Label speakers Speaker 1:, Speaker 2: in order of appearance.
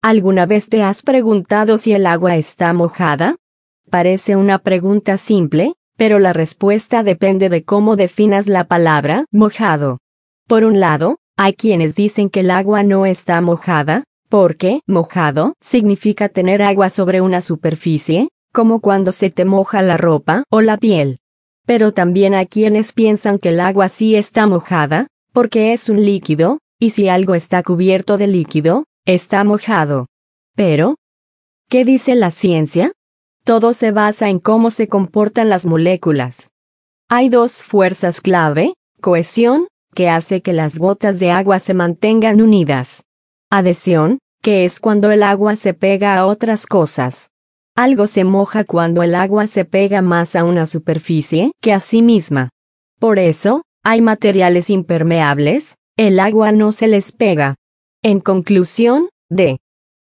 Speaker 1: ¿Alguna vez te has preguntado si el agua está mojada? Parece una pregunta simple, pero la respuesta depende de cómo definas la palabra mojado. Por un lado, hay quienes dicen que el agua no está mojada, porque mojado significa tener agua sobre una superficie, como cuando se te moja la ropa o la piel. Pero también hay quienes piensan que el agua sí está mojada, porque es un líquido, y si algo está cubierto de líquido, está mojado. Pero, ¿qué dice la ciencia? Todo se basa en cómo se comportan las moléculas. Hay dos fuerzas clave: cohesión, que hace que las gotas de agua se mantengan unidas. Adhesión, que es cuando el agua se pega a otras cosas. Algo se moja cuando el agua se pega más a una superficie que a sí misma. Por eso, hay materiales impermeables, el agua no se les pega. En conclusión,